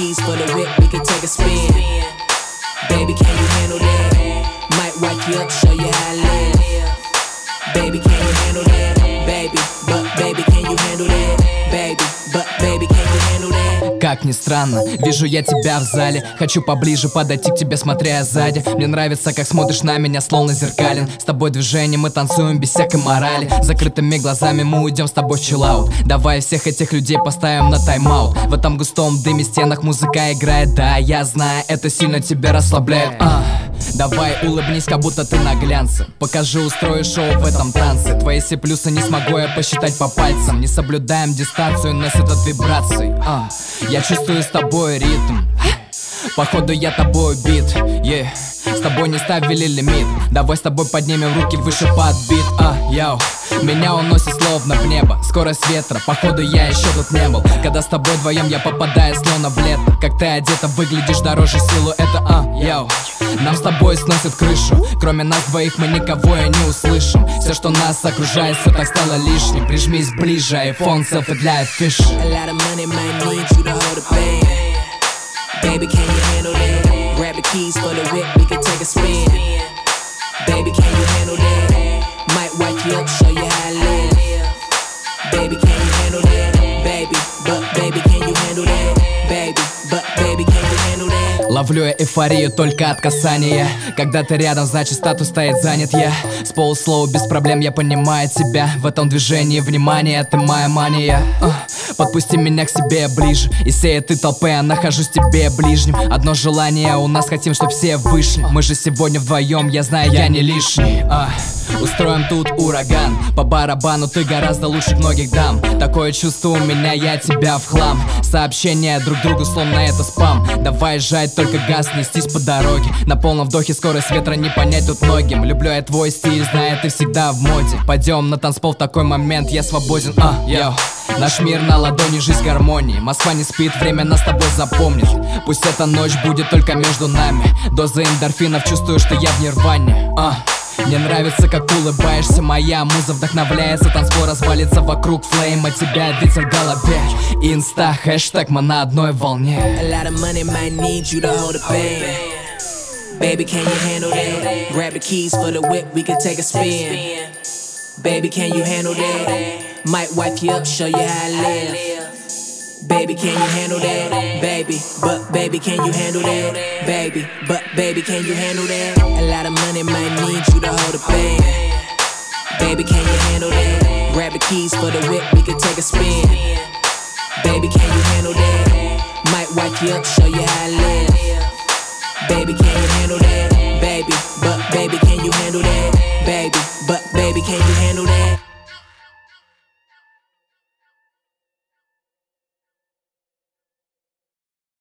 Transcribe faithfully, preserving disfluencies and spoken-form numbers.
keys for the whip, we can take a spin. Baby, can you handle that? Might wake you up, show you how I live. Baby, can you handle that? Baby, but baby, can you handle that? Baby, but baby, can you handle that? Как ни странно, вижу я тебя в зале. Хочу поближе подойти к тебе, смотря сзади. Мне нравится, как смотришь на меня, словно зеркален. С тобой движение мы танцуем без всякой морали. Закрытыми глазами мы уйдем с тобой в чиллаут. Давай всех этих людей поставим на тайм-аут. В этом густом дыме стенах музыка играет. Да, я знаю, это сильно тебя расслабляет. а, Давай улыбнись, как будто ты на глянце. Покажи, устрою шоу в этом танце. Твои все плюсы не смогу я посчитать по пальцам. Не соблюдаем дистанцию, носит от вибраций. а, Я чувствую с тобой ритм. Походу я тобой убит, yeah. С тобой не ставили лимит. Давай с тобой поднимем руки выше под бит. А, йоу, меня уносит словно в небо. Скорость ветра, походу я еще тут не был. Когда с тобой вдвоем я попадаю словно в лето. Как ты одета, выглядишь дороже силу. Это, а, йоу, нам с тобой сносит крышу. Кроме нас двоих мы никого и не услышим. Все, что нас окружает, все так стало лишним. Прижмись ближе, iPhone, селфи для афиш. Baby, can you handle that? Grab the keys for the whip, we can take a spin. Baby, can you handle that? Might wake you up, show you how I live. Baby, can you handle that? Baby, but baby, can you handle that? Baby, but baby, can you handle that? Ловлю я эйфорию только от касания. Когда ты рядом, значит статус стоит занят. Я с полуслова без проблем, я понимаю тебя. В этом движении внимание, ты моя мания. uh, Подпусти меня к себе ближе. Из всей этой толпы я нахожусь тебе ближним. Одно желание у нас, хотим, чтоб все вышли. Мы же сегодня вдвоем, я знаю, я не лишний. uh, Устроим тут ураган. По барабану ты гораздо лучше многих дам. Такое чувство у меня, я тебя в хлам. Сообщения друг другу, словно это спам. Давай жать, только газ, нестись по дороге. На полном вдохе скорость ветра не понять тут многим. Люблю я твой стиль, знаю, ты всегда в моде. Пойдем на танцпол в такой момент, я свободен. а, йоу. Наш мир на ладони, жизнь гармонии. Москва не спит, время нас с тобой запомнит. Пусть эта ночь будет только между нами. Доза эндорфинов, чувствую, что я в нирване. а. Мне нравится, как улыбаешься, моя муза вдохновляется. Танцпол развалится вокруг, флейм от тебя ветер в голове. Инста, хэштег, мы на одной волне. Baby, can you handle that? Grab the keys for the whip, we can take a spin. Baby, can you handle that? Might wipe you up, show you how I live. Baby, can you handle that? Baby, but baby, can you handle that? Baby, but baby, can you handle that? A lot of money might need you to hold a bag. Baby, can you handle that? Grab the keys for the whip, we can take a spin. Baby, can you handle that? Might wipe you up, show you how I live. Baby, can you handle that? Baby, but